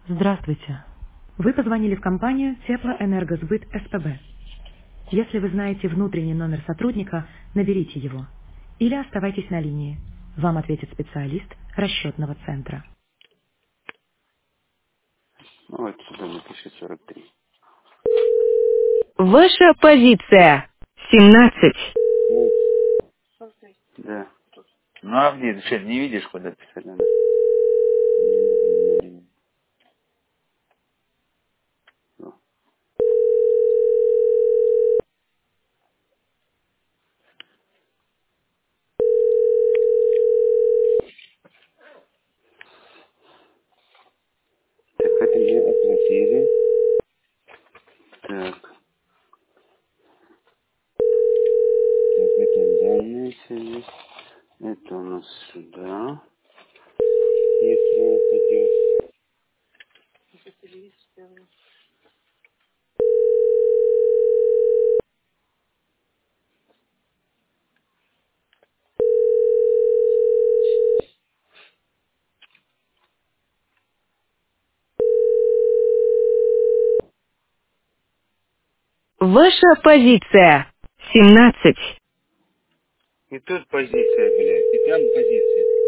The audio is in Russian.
Здравствуйте. Вы позвонили в компанию Теплоэнергосбыт СПБ. Если вы знаете внутренний номер сотрудника, наберите его. Или оставайтесь на линии. Вам ответит специалист расчетного центра. Ну, вот сюда напиши 43. Ваша позиция 17. Ну, да. Ну, а где? Ты что, не видишь, куда писать надо? Ну. Так, это мы оплатили. Так, так, это данные все есть. Это у нас сюда. Если он пойдет. Ваша позиция 17. И тут позиция, блядь. И там позиция.